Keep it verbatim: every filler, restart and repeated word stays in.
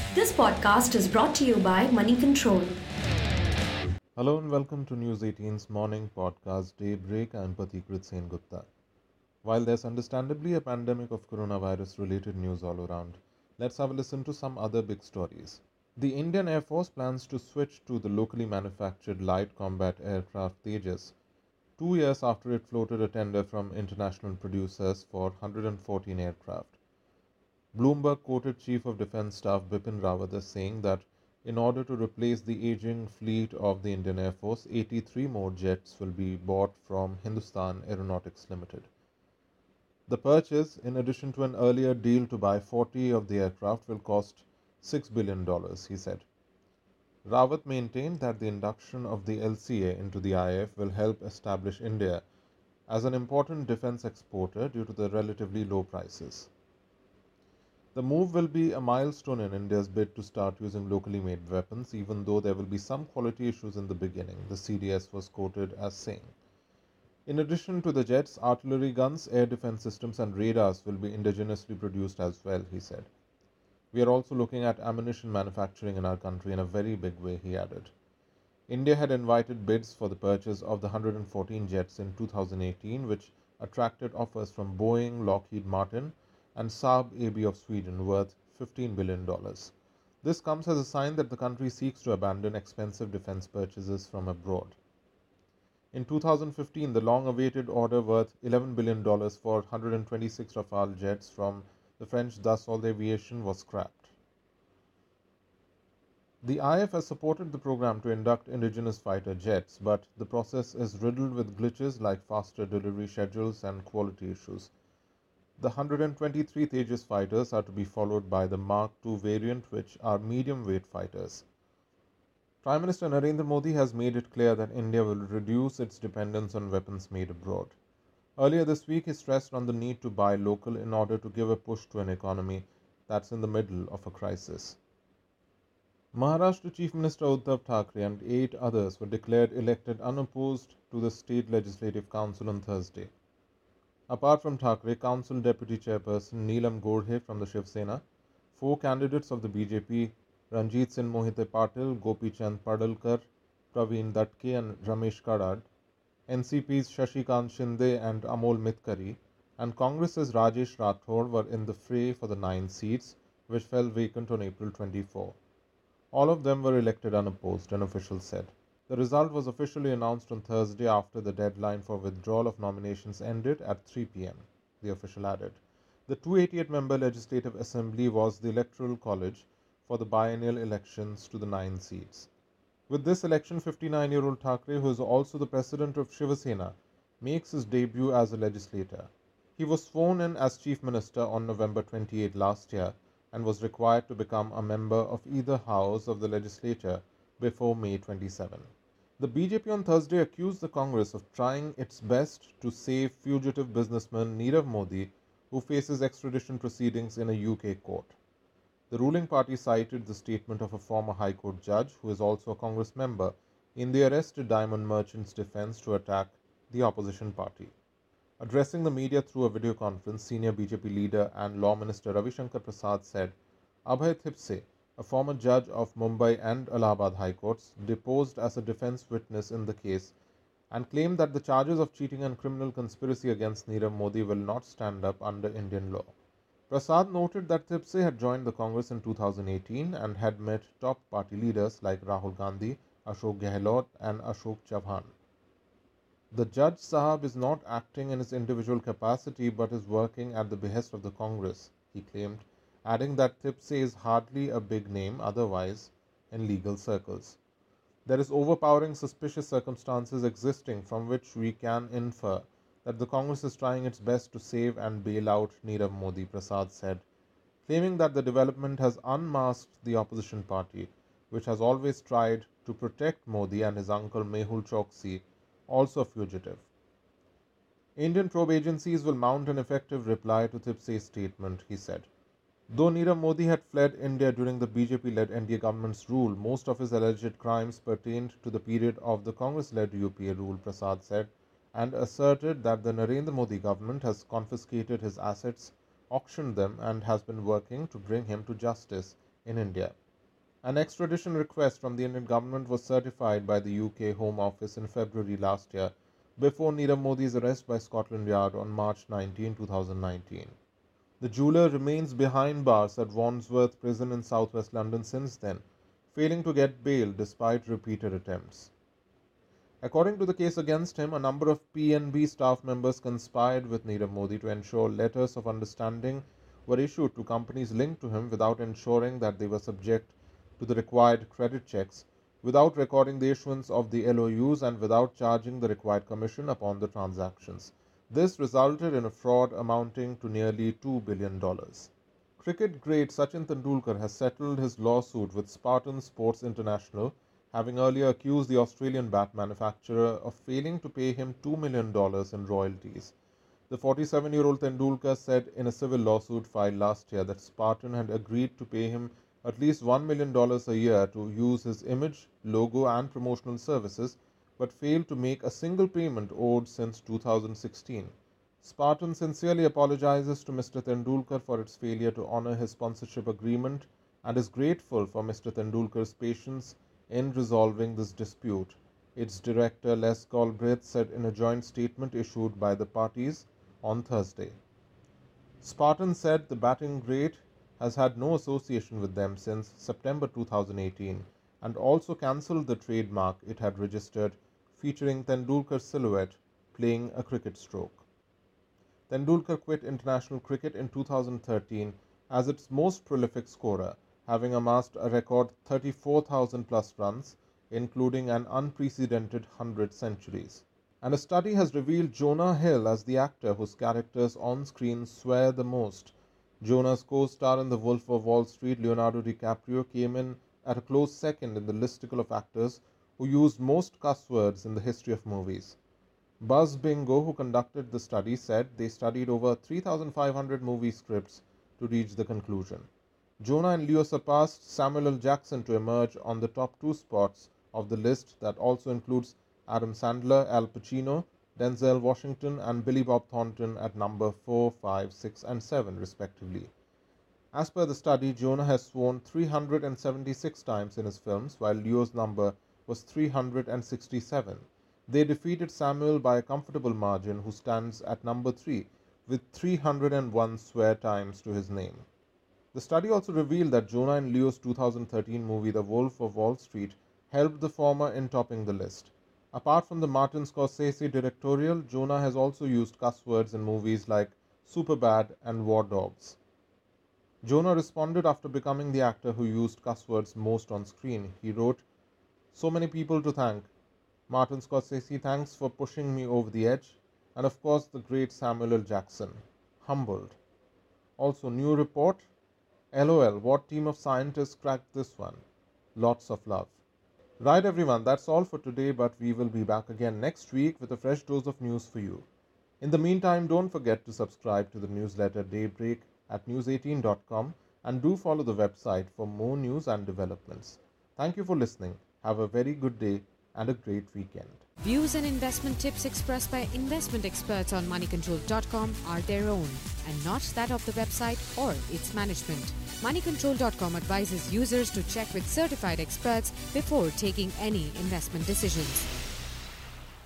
This podcast is brought to you by Money Control. Hello and welcome to News eighteen's morning podcast Daybreak. I'm Pathikrit Sen Gupta. While there's understandably a pandemic of coronavirus related news all around, let's have a listen to some other big stories. The Indian Air Force plans to switch to the locally manufactured light combat aircraft Tejas two years after it floated a tender from international producers for one hundred fourteen aircraft. Bloomberg quoted Chief of Defence Staff Bipin Rawat as saying that in order to replace the aging fleet of the Indian Air Force, eighty-three more jets will be bought from Hindustan Aeronautics Limited. The purchase, in addition to an earlier deal to buy forty of the aircraft, will cost six billion dollars, he said. Rawat maintained that the induction of the L C A into the I A F will help establish India as an important defence exporter due to the relatively low prices. The move will be a milestone in India's bid to start using locally made weapons, even though there will be some quality issues in the beginning, the C D S was quoted as saying. In addition to the jets, artillery guns, air defense systems, and radars will be indigenously produced as well, he said. We are also looking at ammunition manufacturing in our country in a very big way, he added. India had invited bids for the purchase of the one hundred fourteen jets in two thousand eighteen, which attracted offers from Boeing, Lockheed Martin, and Saab A B of Sweden worth fifteen billion dollars. This comes as a sign that the country seeks to abandon expensive defense purchases from abroad. In two thousand fifteen, the long-awaited order worth eleven billion dollars for one hundred twenty-six Rafale jets from the French Dassault Aviation was scrapped. The I A F has supported the program to induct indigenous fighter jets, but the process is riddled with glitches like faster delivery schedules and quality issues. The one hundred twenty-three Tejas fighters are to be followed by the Mark two variant, which are medium-weight fighters. Prime Minister Narendra Modi has made it clear that India will reduce its dependence on weapons made abroad. Earlier this week, he stressed on the need to buy local in order to give a push to an economy that's in the middle of a crisis. Maharashtra Chief Minister Uddhav Thackeray and eight others were declared elected unopposed to the State Legislative Council on Thursday. Apart from Thackeray, Council Deputy Chairperson Neelam Godhe from the Shiv Sena, four candidates of the B J P, Ranjit Singh Mohite Patil, Gopi Chand Padalkar, Praveen Datke and Ramesh Kadad, N C P's Shashikant Shinde and Amol Mitkari, and Congress's Rajesh Rathod were in the fray for the nine seats, which fell vacant on April twenty-fourth. All of them were elected unopposed, an official said. The result was officially announced on Thursday after the deadline for withdrawal of nominations ended at three p m, the official added. The two hundred eighty-eight member Legislative Assembly was the electoral college for the biennial elections to the nine seats. With this election, fifty-nine-year-old Thackeray, who is also the president of Shiv Sena, makes his debut as a legislator. He was sworn in as Chief Minister on November twenty-eighth last year and was required to become a member of either house of the legislature before May twenty-seventh. The B J P on Thursday accused the Congress of trying its best to save fugitive businessman Nirav Modi, who faces extradition proceedings in a U K court. The ruling party cited the statement of a former High Court judge, who is also a Congress member, in the arrested diamond merchant's defense to attack the opposition party. Addressing the media through a video conference, senior B J P leader and Law Minister Ravi Shankar Prasad said, Abhay Thipse, a former judge of Mumbai and Allahabad High Courts, deposed as a defense witness in the case and claimed that the charges of cheating and criminal conspiracy against Nirav Modi will not stand up under Indian law. Prasad noted that Thipse had joined the Congress in two thousand eighteen and had met top party leaders like Rahul Gandhi, Ashok Gehlot and Ashok Chavan. The Judge Sahab is not acting in his individual capacity but is working at the behest of the Congress, he claimed, adding that Thipse is hardly a big name otherwise in legal circles. There is overpowering suspicious circumstances existing from which we can infer that the Congress is trying its best to save and bail out Nirav Modi, Prasad said, claiming that the development has unmasked the opposition party, which has always tried to protect Modi and his uncle Mehul Choksi, also a fugitive. Indian probe agencies will mount an effective reply to Thipse's statement, he said. Though Nirav Modi had fled India during the B J P-led N D A government's rule, most of his alleged crimes pertained to the period of the Congress-led U P A rule, Prasad said, and asserted that the Narendra Modi government has confiscated his assets, auctioned them, and has been working to bring him to justice in India. An extradition request from the Indian government was certified by the U K Home Office in February last year, before Nirav Modi's arrest by Scotland Yard on March nineteenth, two thousand nineteen. The jeweller remains behind bars at Wandsworth Prison in southwest London since then, failing to get bail despite repeated attempts. According to the case against him, a number of P N B staff members conspired with Nirav Modi to ensure letters of understanding were issued to companies linked to him without ensuring that they were subject to the required credit checks, without recording the issuance of the L O Us, and without charging the required commission upon the transactions. This resulted in a fraud amounting to nearly two billion dollars. Cricket great Sachin Tendulkar has settled his lawsuit with Spartan Sports International, having earlier accused the Australian bat manufacturer of failing to pay him two million dollars in royalties. The forty-seven-year-old Tendulkar said in a civil lawsuit filed last year that Spartan had agreed to pay him at least one million dollars a year to use his image, logo and promotional services, but failed to make a single payment owed since two thousand sixteen. Spartan sincerely apologizes to Mister Tendulkar for its failure to honor his sponsorship agreement and is grateful for Mister Tendulkar's patience in resolving this dispute, its director Les Galbraith said in a joint statement issued by the parties on Thursday. Spartan said the batting great has had no association with them since September two thousand eighteen and also cancelled the trademark it had registered featuring Tendulkar's silhouette playing a cricket stroke. Tendulkar quit international cricket in two thousand thirteen as its most prolific scorer, having amassed a record thirty-four thousand plus runs, including an unprecedented one hundred centuries. And a study has revealed Jonah Hill as the actor whose characters on screen swear the most. Jonah's co-star in The Wolf of Wall Street, Leonardo DiCaprio, came in at a close second in the listicle of actors who used most cuss words in the history of movies. Buzz Bingo, who conducted the study, said they studied over three thousand five hundred movie scripts to reach the conclusion. Jonah and Leo surpassed Samuel L. Jackson to emerge on the top two spots of the list that also includes Adam Sandler, Al Pacino, Denzel Washington and Billy Bob Thornton at number four, five, six and seven respectively. As per the study, Jonah has sworn three hundred seventy-six times in his films, while Leo's number was three hundred sixty-seven. They defeated Samuel by a comfortable margin, who stands at number three with three hundred one swear times to his name. The study also revealed that Jonah and Leo's two thousand thirteen movie The Wolf of Wall Street helped the former in topping the list. Apart from the Martin Scorsese directorial, Jonah has also used cuss words in movies like Superbad and War Dogs. Jonah responded after becoming the actor who used cuss words most on screen. He wrote, "So many people to thank. Martin Scorsese, thanks for pushing me over the edge. And of course the great Samuel L. Jackson. Humbled. Also, new report. LOL, what team of scientists cracked this one? Lots of love." Right everyone, that's all for today, but we will be back again next week with a fresh dose of news for you. In the meantime, don't forget to subscribe to the newsletter Daybreak at news eighteen dot com and do follow the website for more news and developments. Thank you for listening. Have a very good day and a great weekend. Views and investment tips expressed by investment experts on money control dot com are their own and not that of the website or its management. money control dot com advises users to check with certified experts before taking any investment decisions.